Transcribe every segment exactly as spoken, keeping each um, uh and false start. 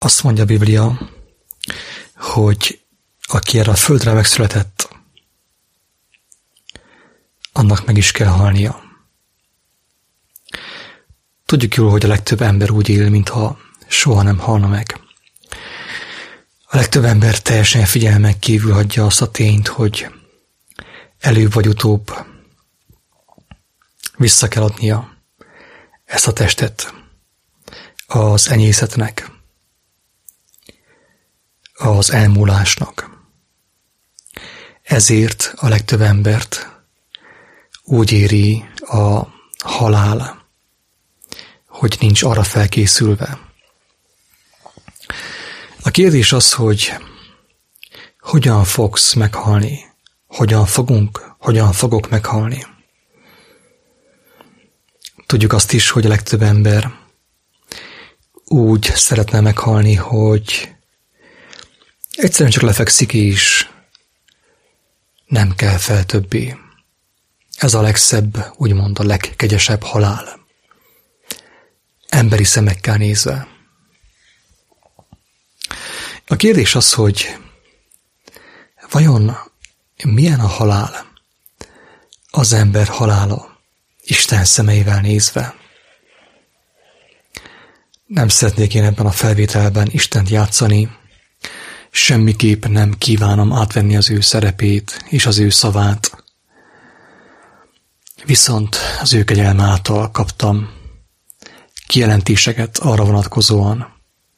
Azt mondja a Biblia, hogy aki erre a földre megszületett, annak meg is kell halnia. Tudjuk jól, hogy a legtöbb ember úgy él, mintha soha nem halna meg. A legtöbb ember teljesen figyelmen kívül hagyja azt a tényt, hogy előbb vagy utóbb vissza kell adnia ezt a testet az enyészetnek, az elmúlásnak. Ezért a legtöbb embert úgy éri a halál, hogy nincs arra felkészülve. A kérdés az, hogy hogyan fogsz meghalni, hogyan fogunk, hogyan fogok meghalni. Tudjuk azt is, hogy a legtöbb ember úgy szeretne meghalni, hogy egyszerűen csak lefekszik és nem kell fel többé. Ez a legszebb, úgymond a legkegyesebb halál. Emberi szemekkel nézve. A kérdés az, hogy vajon milyen a halál, az ember halála, Isten szemeivel nézve. Nem szeretnék én ebben a felvételben Istent játszani, semmiképp nem kívánom átvenni az ő szerepét és az ő szavát. Viszont az ő kegyelme által kaptam kijelentéseket arra vonatkozóan,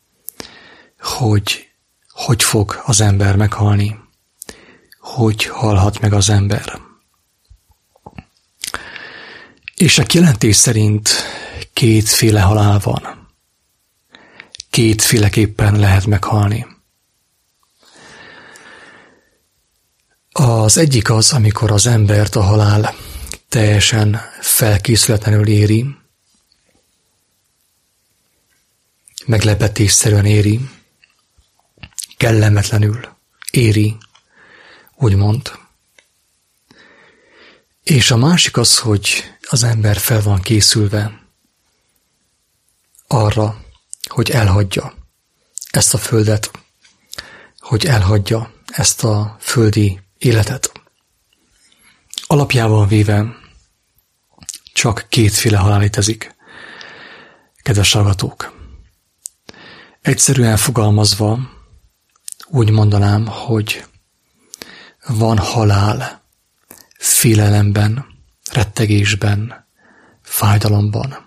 hogy hogy fog az ember meghalni, hogy halhat meg az ember. És a kijelentés szerint kétféle halál van. Kétféleképpen lehet meghalni. Az egyik az, amikor az embert a halál teljesen felkészületlenül éri, meglepetésszerűen éri, kellemetlenül éri, úgymond. És a másik az, hogy az ember fel van készülve arra, hogy elhagyja ezt a földet, hogy elhagyja ezt a földi életet. Alapjában véve csak kétféle halál létezik, kedves hallgatók. Egyszerűen fogalmazva úgy mondanám, hogy van halál félelemben, rettegésben, fájdalomban.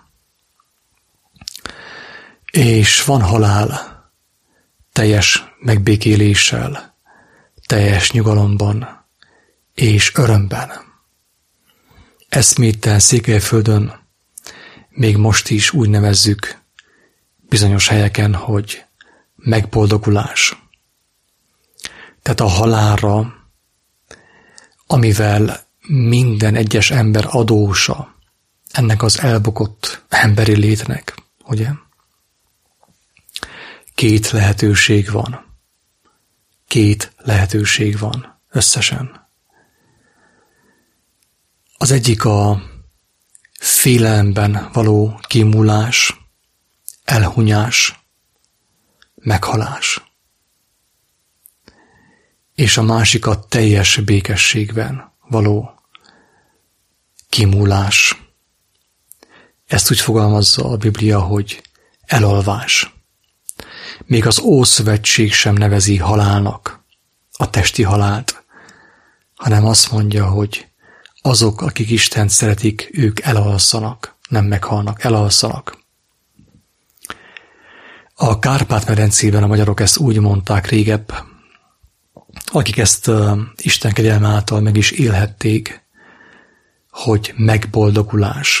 És van halál teljes megbékéléssel, teljes nyugalomban és örömben. Eszmétten Székelyföldön még most is úgy nevezzük bizonyos helyeken, hogy megboldogulás. Tehát a halálra, amivel minden egyes ember adósa ennek az elbukott emberi létnek, ugye? Két lehetőség van. Két lehetőség van összesen. Az egyik a félelemben való kimúlás, elhunyás, meghalás. És a másik a teljes békességben való kimúlás. Ezt úgy fogalmazza a Biblia, hogy elalvás. Még az Ószövetség sem nevezi halálnak a testi halált, hanem azt mondja, hogy azok, akik Istent szeretik, ők elalszanak, nem meghalnak, elalszanak. A Kárpát-medencében a magyarok ezt úgy mondták régebb, akik ezt uh, Isten kegyelme által meg is élhették, hogy megboldogulás.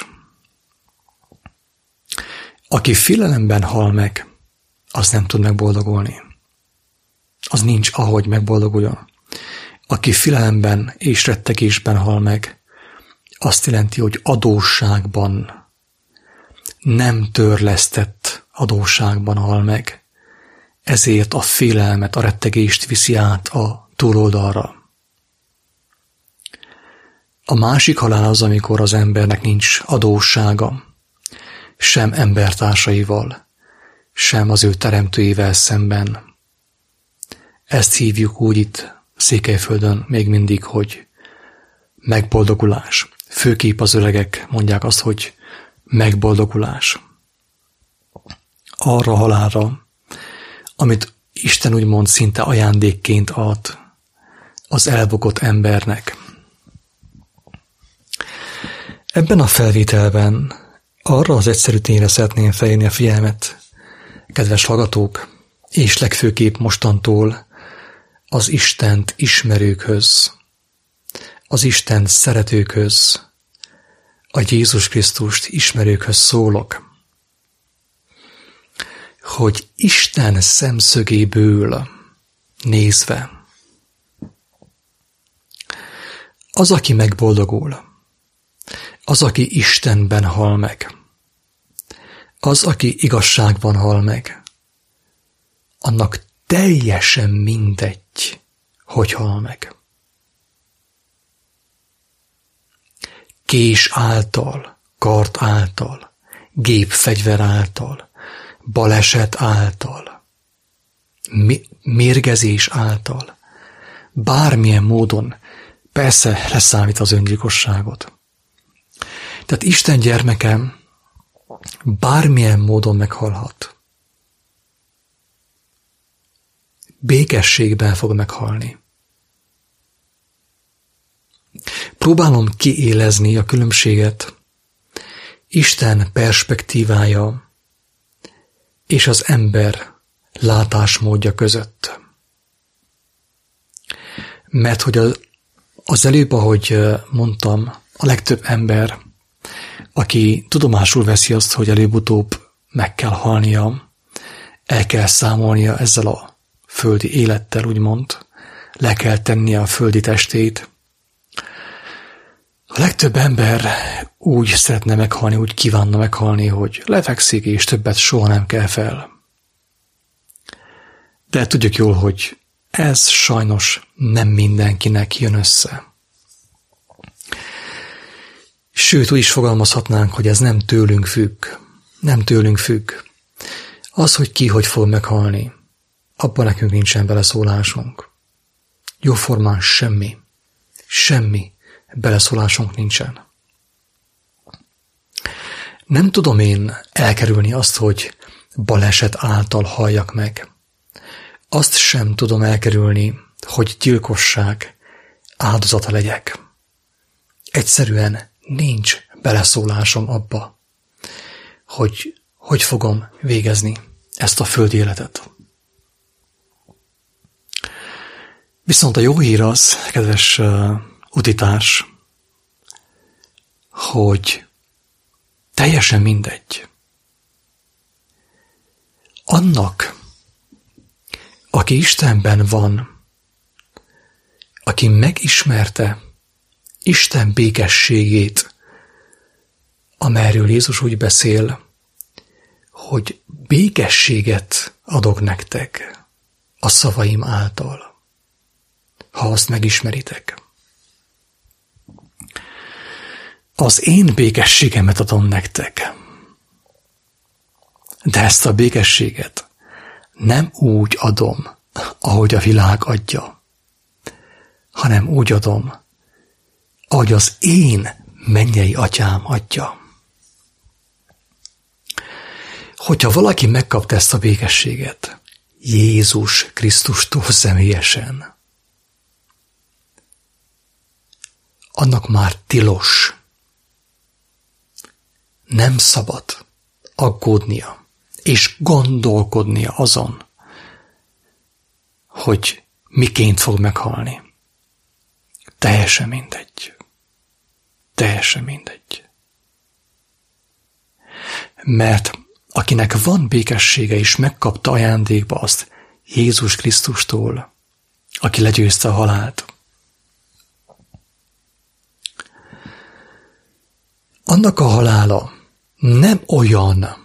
Aki félelemben hal meg, az nem tud megboldogulni. Az nincs, ahogy megboldoguljon. Aki félelemben és rettegésben hal meg, azt jelenti, hogy adósságban, nem törlesztett adósságban hal meg. Ezért a félelmet, a rettegést viszi át a túloldalra. A másik halál az, amikor az embernek nincs adóssága, sem embertársaival, sem az ő teremtőjével szemben. Ezt hívjuk úgy itt Székelyföldön még mindig, hogy megboldogulás. Főképp az öregek mondják azt, hogy megboldogulás. Arra a halálra, amit Isten úgymond szinte ajándékként ad az elbukott embernek. Ebben a felvételben arra az egyszerű tényre szeretném felhívni a figyelmet, kedves hallgatók, és legfőképp mostantól az Istent ismerőkhöz, az Isten szeretőkhöz, a Jézus Krisztust ismerőkhöz szólok, hogy Isten szemszögéből nézve az, aki megboldogul, az, aki Istenben hal meg, az, aki igazságban hal meg, annak teljesen mindegy, hogy hal meg. Kés által, kard által, gépfegyver által, baleset által, mérgezés által, bármilyen módon, persze leszámít az öngyilkosságot. Tehát Isten gyermeke bármilyen módon meghalhat. Békességben fog meghalni. Próbálom kiélezni a különbséget Isten perspektívája és az ember látásmódja között. Mert hogy az, az előbb, ahogy mondtam, a legtöbb ember, aki tudomásul veszi azt, hogy előbb-utóbb meg kell halnia, el kell számolnia ezzel a földi élettel, úgymond, le kell tennie a földi testét. A legtöbb ember úgy szeretne meghalni, úgy kívánna meghalni, hogy lefekszik, és többet soha nem kell fel. De tudjuk jól, hogy ez sajnos nem mindenkinek jön össze. Sőt, úgy is fogalmazhatnánk, hogy ez nem tőlünk függ. Nem tőlünk függ. Az, hogy ki hogy fog meghalni, abban nekünk nincsen beleszólásunk. Jóformán semmi, semmi beleszólásunk nincsen. Nem tudom én elkerülni azt, hogy baleset által halljak meg. Azt sem tudom elkerülni, hogy gyilkosság áldozata legyek. Egyszerűen nincs beleszólásom abba, hogy hogy fogom végezni ezt a földi életet. Viszont a jó hír az, kedves uh, utitárs, hogy teljesen mindegy. Annak, aki Istenben van, aki megismerte Isten békességét, amelyről Jézus úgy beszél, hogy békességet adok nektek a szavaim által, ha azt megismeritek. Az én békességemet adom nektek, de ezt a békességet nem úgy adom, ahogy a világ adja, hanem úgy adom, ahogy az én mennyei atyám adja. Hogyha valaki megkapta ezt a békességet Jézus Krisztustól személyesen, annak már tilos, nem szabad aggódnia és gondolkodnia azon, hogy miként fog meghalni. Teljesen mindegy. Teljesen mindegy. Mert akinek van békessége és megkapta ajándékba azt Jézus Krisztustól, aki legyőzte a halált, annak a halála nem olyan,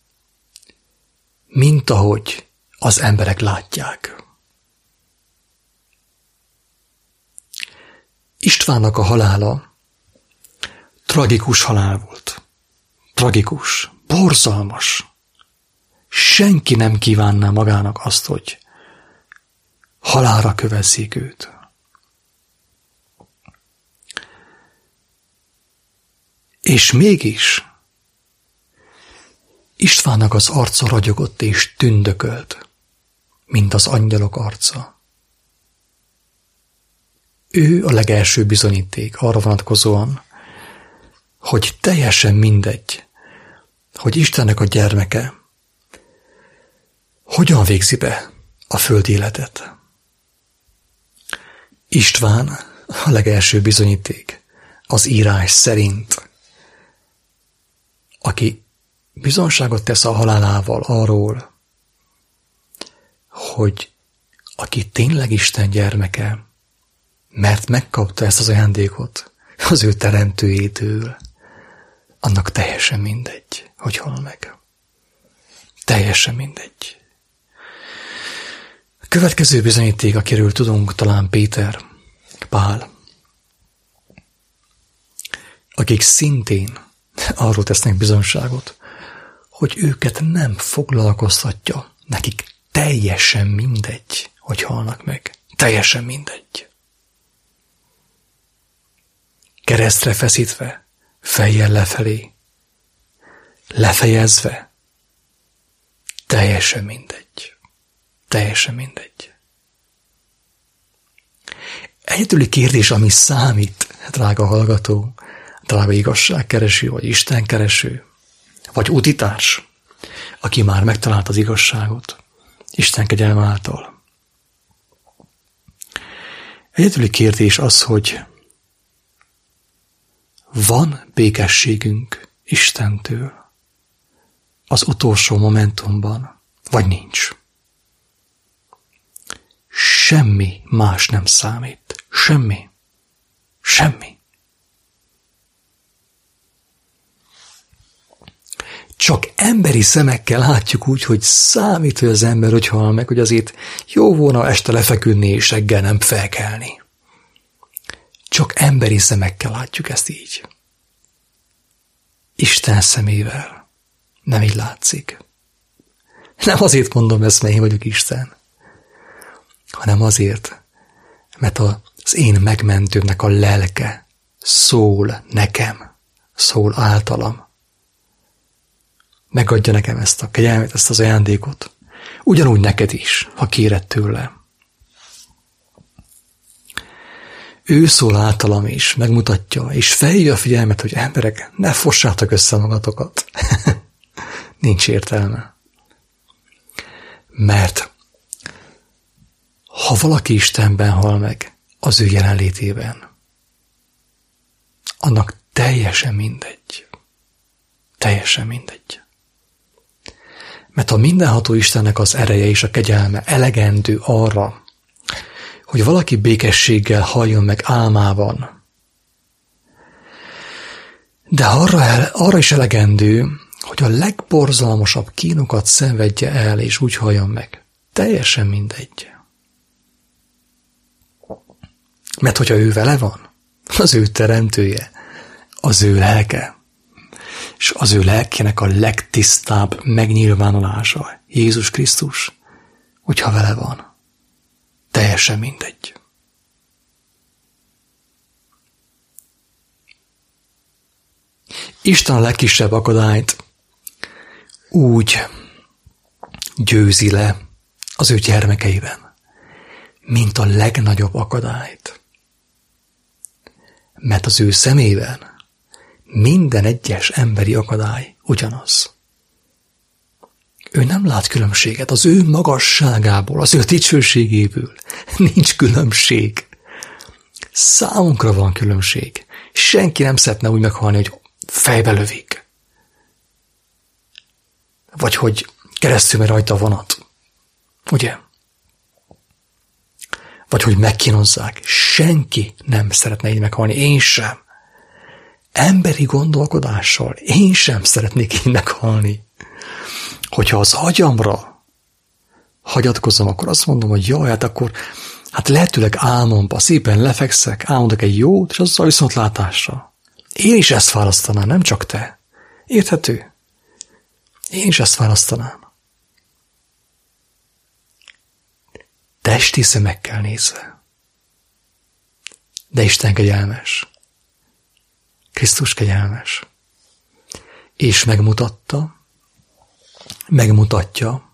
mint ahogy az emberek látják. Istvánnak a halála tragikus halál volt. Tragikus, borzalmas, senki nem kívánná magának azt, hogy halálra kövezzék őt. És mégis Istvánnak az arca ragyogott és tündökölt, mint az angyalok arca. Ő a legelső bizonyíték arra vonatkozóan, hogy teljesen mindegy, hogy Istennek a gyermeke hogyan végzi be a földi életet. István a legelső bizonyíték az írás szerint, aki bizonságot tesz a halálával arról, hogy aki tényleg Isten gyermeke, mert megkapta ezt az ajándékot az ő teremtőjétől, annak teljesen mindegy, hogy hal meg. Teljesen mindegy. A következő bizonyíték, akiről tudunk, talán Péter, Pál, akik szintén arról tesznek bizonyságot, hogy őket nem foglalkoztatja, nekik teljesen mindegy, hogy halnak meg. Teljesen mindegy. Keresztre feszítve, fejjel lefelé, lefejezve, teljesen mindegy. Teljesen mindegy. Egyedüli kérdés, ami számít, drága hallgató, drága igazságkereső, vagy istenkereső, vagy útitárs, aki már megtalált az igazságot, Isten kegyelme által. Egyedüli kérdés az, hogy van békességünk Istentől az utolsó momentumban, vagy nincs. Semmi más nem számít. Semmi. Semmi. Csak emberi szemekkel látjuk úgy, hogy számít, hogy az ember, hogy hal meg, hogy azért jó volna este lefeküdni és reggel nem felkelni. Csak emberi szemekkel látjuk ezt így. Isten szemével nem így látszik. Nem azért mondom ezt, mert én vagyok Isten, hanem azért, mert az én megmentőmnek a lelke szól nekem, szól általam. Megadja nekem ezt a kegyelmet, ezt az ajándékot. Ugyanúgy neked is, ha kéred tőle. Ő szól általam is, megmutatja, és felhívja a figyelmet, hogy emberek, ne fossátok össze magatokat. Nincs értelme. Mert ha valaki Istenben hal meg, az ő jelenlétében, annak teljesen mindegy. Teljesen mindegy. Mert a mindenható Istennek az ereje és a kegyelme elegendő arra, hogy valaki békességgel halljon meg álmában. De arra, el, arra is elegendő, hogy a legborzalmasabb kínokat szenvedje el, és úgy halljon meg. Teljesen mindegy. Mert hogyha ő vele van, az ő teremtője, az ő lelke, és az ő lelkének a legtisztább megnyilvánulása, Jézus Krisztus, hogyha vele van. Teljesen mindegy. Isten a legkisebb akadályt úgy győzi le az ő gyermekeiben, mint a legnagyobb akadályt. Mert az ő szemében minden egyes emberi akadály ugyanaz. Ő nem lát különbséget, az ő magasságából, az ő dicsőségéből nincs különbség. Számunkra van különbség. Senki nem szeretne úgy meghalni, hogy fejbe lövik. Vagy hogy keresztül megy rajta a vonat. Ugye? Vagy hogy megkínozzák. Senki nem szeretne így meghalni. Én sem. Emberi gondolkodással én sem szeretnék így meghalni. Hogyha az agyamra hagyatkozom, akkor azt mondom, hogy jaj, hát akkor hát lehetőleg álmomba szépen lefekszek, álmodok egy jót, és azzal viszontlátásra. Én is ezt választanám, nem csak te. Érthető? Én is ezt választanám. testi szemekkel nézve. De Isten kegyelmes. Krisztus kegyelmes. És megmutatta, megmutatja,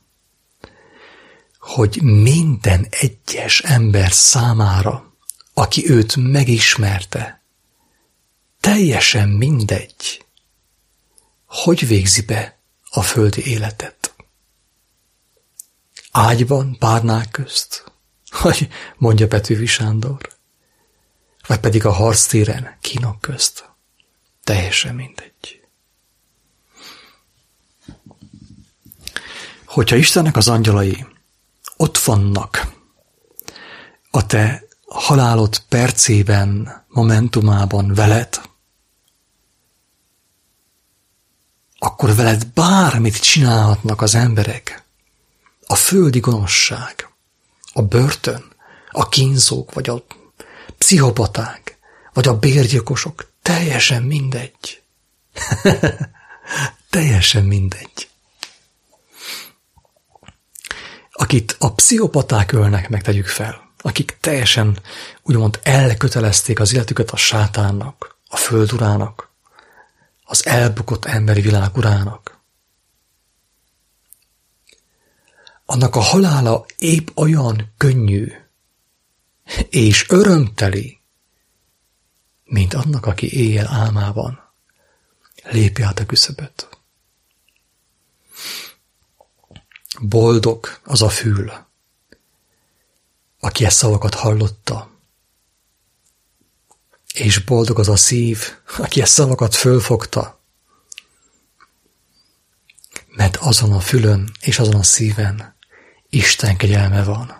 hogy minden egyes ember számára, aki őt megismerte, teljesen mindegy, hogy végzi be a földi életet. Ágyban, párnák közt, vagy mondja Petőfi Sándor, vagy pedig a harctéren, kínok közt. Teljesen mindegy. Hogyha Istennek az angyalai ott vannak a te halálod percében, momentumában veled, akkor veled bármit csinálhatnak az emberek. A földi gonoszság, a börtön, a kínzók, vagy a pszichopaták, vagy a bérgyilkosok, teljesen mindegy. Teljesen mindegy. Akit a pszichopaták ölnek meg, tegyük fel, akik teljesen úgymond elkötelezték az életüket a sátánnak, a földurának, az elbukott emberi világ urának. Annak a halála épp olyan könnyű és örömteli, mint annak, aki éjjel álmában lépi át a küszöböt. Boldog az a fül, aki ezt szavakat hallotta, és boldog az a szív, aki ezt szavakat fölfogta, mert azon a fülön és azon a szíven Isten kegyelme van.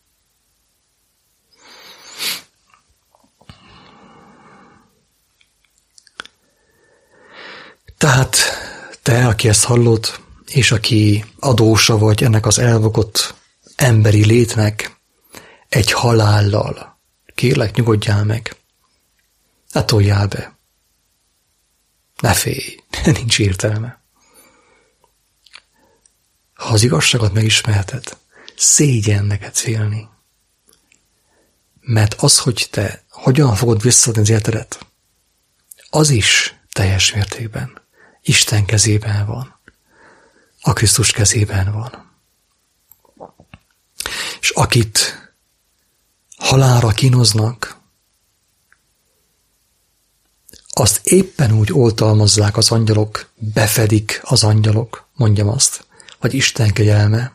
Tehát te, aki ezt hallod, és aki adósa vagy ennek az elbukott emberi létnek egy halállal, kérlek, nyugodjál meg, ne toljál be, ne félj, nincs értelme. Ha az igazságot megismerted, szégyen neked félni. Mert az, hogy te hogyan fogod visszaadni az életedet, az is teljes mértékben Isten kezében van. A Krisztus kezében van. És akit halálra kínoznak, azt éppen úgy oltalmazzák az angyalok, befedik az angyalok, mondjam azt, vagy Isten kegyelme,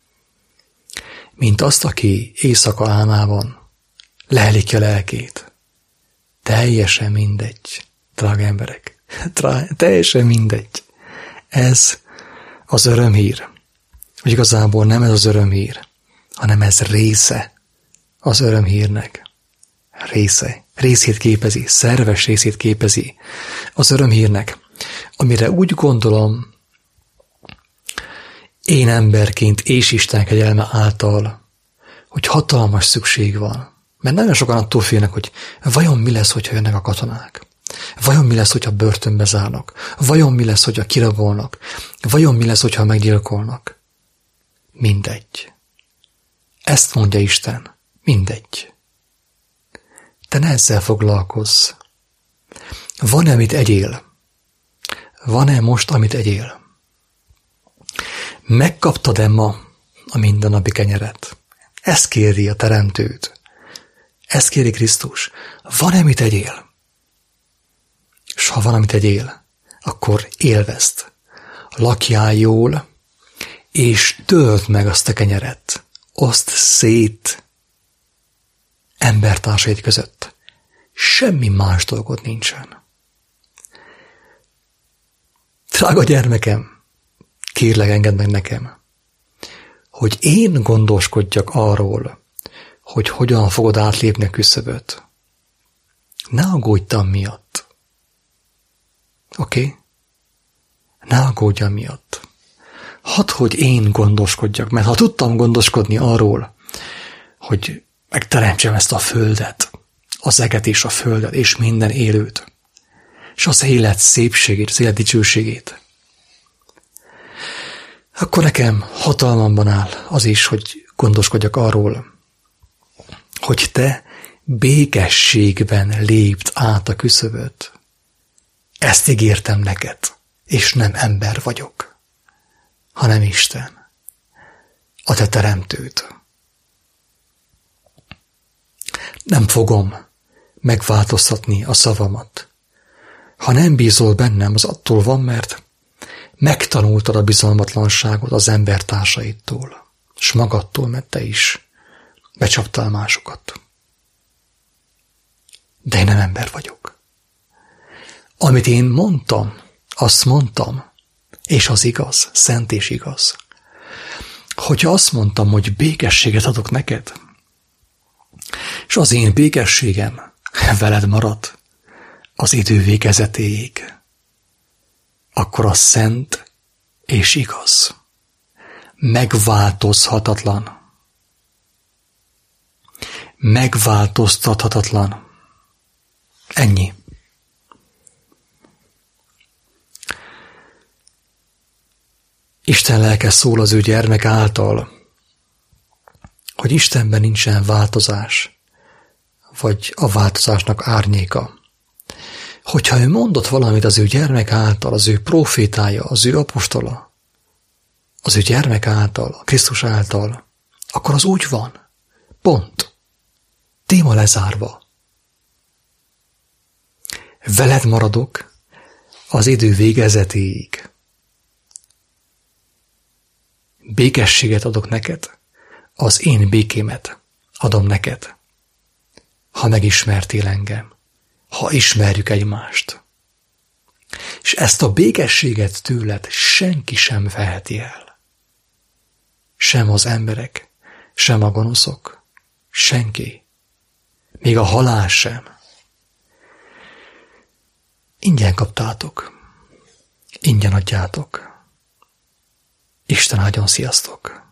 mint azt, aki éjszaka álmában lehelik a lelkét. Teljesen mindegy, drága emberek. Teljesen mindegy. Ez az örömhír. Vagy igazából nem ez az örömhír, hanem ez része az örömhírnek. Része. Részét képezi, szerves részét képezi az örömhírnek, amire úgy gondolom, én emberként és Isten kegyelme által, hogy hatalmas szükség van. Mert nagyon sokan attól félnek, hogy vajon mi lesz, hogyha jönnek a katonák? Vajon mi lesz, hogyha börtönbe zárnak? Vajon mi lesz, hogyha kirabolnak? Vajon mi lesz, hogyha meggyilkolnak? Mindegy. Ezt mondja Isten. Mindegy. Te ne ezzel foglalkozz. Van-e, amit egyél? Van-e most, amit egyél? Megkaptad-e ma a mindennapi kenyeret? Ezt kéri a Teremtőd. Ezt kéri Krisztus. Van-e, amit egyél? És ha van, amit egyél, akkor élvezd. Lakjál jól, és tölt meg azt a kenyeret. Oszd szét embertársaid között. Semmi más dolgod nincsen. Drága gyermekem, kérlek, engedd meg nekem, hogy én gondoskodjak arról, hogy hogyan fogod átlépni a küszöböt. Ne aggódj miatt. Oké? Okay? Ne aggódj miatt. Hadd, hogy én gondoskodjak, mert ha tudtam gondoskodni arról, hogy megteremtsem ezt a földet, az eget és a földet, és minden élőt, és az élet szépségét, az élet dicsőségét, akkor nekem hatalmamban áll az is, hogy gondoskodjak arról, hogy te békességben lépd át a küszöböt. Ezt ígértem neked, és nem ember vagyok, hanem Isten, a te teremtőd. Nem fogom megváltoztatni a szavamat. Ha nem bízol bennem, az attól van, mert megtanultad a bizalmatlanságot az embertársaidtól, s magadtól, mert te is becsaptál másokat. De én nem ember vagyok. Amit én mondtam, azt mondtam, és az igaz, szent és igaz. Hogyha azt mondtam, hogy békességet adok neked, és az én békességem veled marad az idő végezetéig, akkor az szent és igaz, megváltozhatatlan, megváltoztathatatlan. Ennyi. Isten lelke szól az ő gyermek által, hogy Istenben nincsen változás, vagy a változásnak árnyéka. Hogyha ő mondott valamit az ő gyermek által, az ő profétája, az ő apostola, az ő gyermek által, a Krisztus által, akkor az úgy van. Pont. Téma lezárva. Veled maradok az idő végezetéig. Békességet adok neked, az én békémet adom neked, ha megismertél engem, ha ismerjük egymást. És ezt a békességet tőled senki sem veheti el. Sem az emberek, sem a gonoszok, senki. Még a halál sem. Ingyen kaptátok, ingyen adjátok. Isten áldjon, sziasztok!